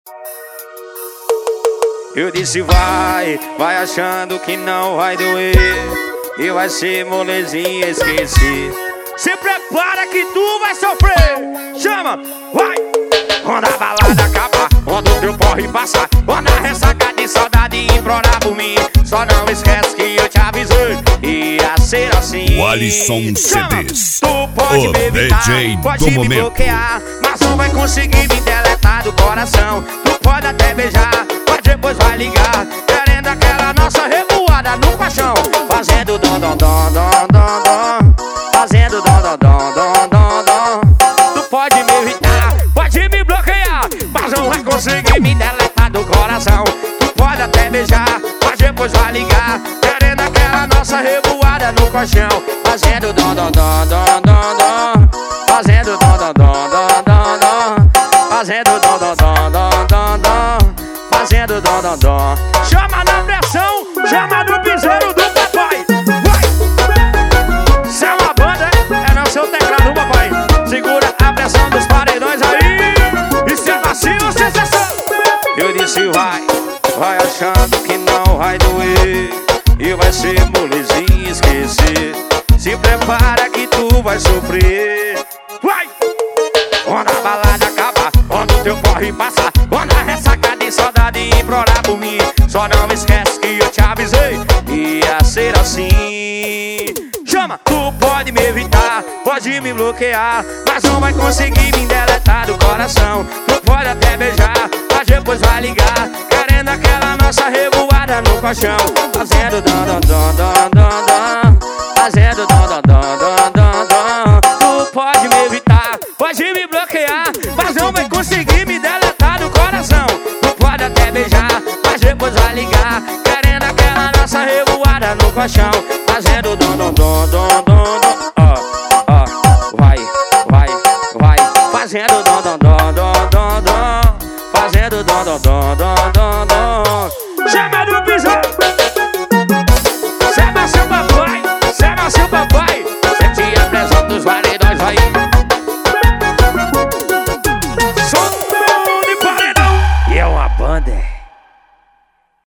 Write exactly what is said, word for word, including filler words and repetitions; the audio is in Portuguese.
Eu disse vai, vai achando que não vai doer e vai ser molezinha esquecer. Se prepara que tu vai sofrer. Chama, vai. Quando a balada acabar, quando o teu porre passar, quando a ressaca de saudade implorar por mim, só não esquece que eu te avisei, ia ser assim. O Alisson C Ds, tu pode o me evitar, D J pode do me momento. bloquear, mas não vai conseguir me deletar do coração. Tu pode até beijar, mas depois vai ligar, querendo aquela nossa revoada no paixão, fazendo dom dom dom dom dom dom, fazendo dom dom dom dom dom dom. Tu pode me evitar, pode me bloquear, mas não vai conseguir me deletar do coração. Tu pode até beijar, mas depois vai ligar, querendo aquela nossa revoada no colchão, fazendo dom dom dom dom dom dom, fazendo dom dom dom dom dom dom, fazendo dom dom dom dom dom dom, fazendo dom dom dom. Chama na pressão, chama no piseiro do papai. Vai! Se é uma banda, é não seu teclado, papai. Segura a pressão dos paredões aí. E se é vacilo, sensação. Eu disse vai, vai achando que não vai doer e vai ser molezinha esquecer. Se prepara que tu vai sofrer. Vai! Quando a balada acabar, quando o teu corre passar, quando a ressaca de saudade implorar por mim, só não esquece que eu te avisei, ia ser assim. Chama, tu pode me evitar, pode me bloquear, mas não vai conseguir me deletar do coração. Tu pode até beijar, mas depois vai ligar, querendo aquela nossa revoada no colchão, fazendo dom dom dom dom dom dom, fazendo dom dom dom dom dom dom. Tu pode me evitar, pode me bloquear, mas não vai conseguir me deletar do coração. Tu pode até beijar, mas depois vai ligar, querendo aquela nossa revoada no colchão, fazendo dom dom dom dom dom dom. Ó, ó, vai, vai, vai, fazendo dom dom dom dom dom dom, fazendo dom dom dom dom dom.